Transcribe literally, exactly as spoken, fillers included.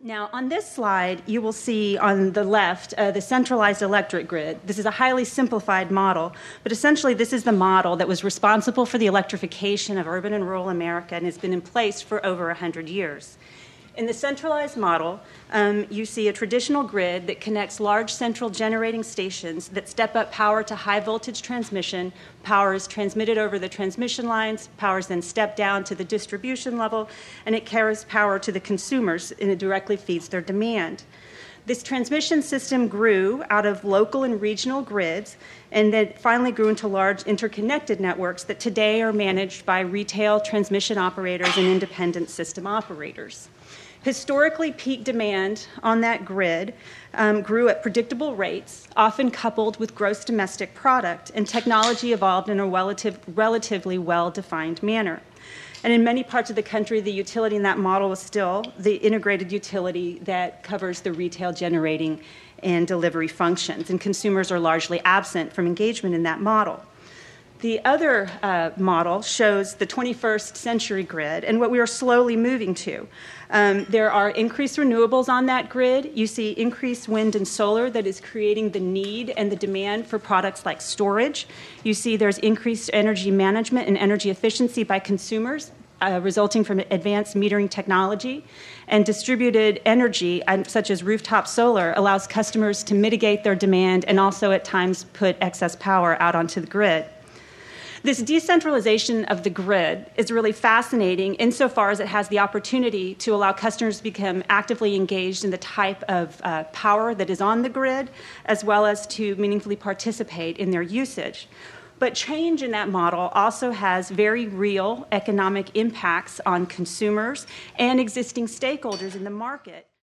Now, on this slide, you will see on the left uh, the centralized electric grid. This is a highly simplified model, but essentially this is the model that was responsible for the electrification of urban and rural America and has been in place for over one hundred years. In the centralized model, um, you see a traditional grid that connects large central generating stations that step up power to high voltage transmission. Power is transmitted over the transmission lines, power is then stepped down to the distribution level, and it carries power to the consumers, and it directly feeds their demand. This transmission system grew out of local and regional grids, and then finally grew into large interconnected networks that today are managed by retail transmission operators and independent system operators. Historically, peak demand on that grid um, grew at predictable rates, often coupled with gross domestic product, and technology evolved in a relative, relatively well-defined manner. And in many parts of the country, the utility in that model was still the integrated utility that covers the retail generating and delivery functions, and consumers are largely absent from engagement in that model. The other uh, model shows the twenty-first century grid and what we are slowly moving to. Um, there are increased renewables on that grid. You see increased wind and solar that is creating the need and the demand for products like storage. You see there's increased energy management and energy efficiency by consumers, Uh, resulting from advanced metering technology, and distributed energy, uh, such as rooftop solar, allows customers to mitigate their demand and also at times put excess power out onto the grid. This decentralization of the grid is really fascinating insofar as it has the opportunity to allow customers to become actively engaged in the type of uh, power that is on the grid, as well as to meaningfully participate in their usage. But change in that model also has very real economic impacts on consumers and existing stakeholders in the market.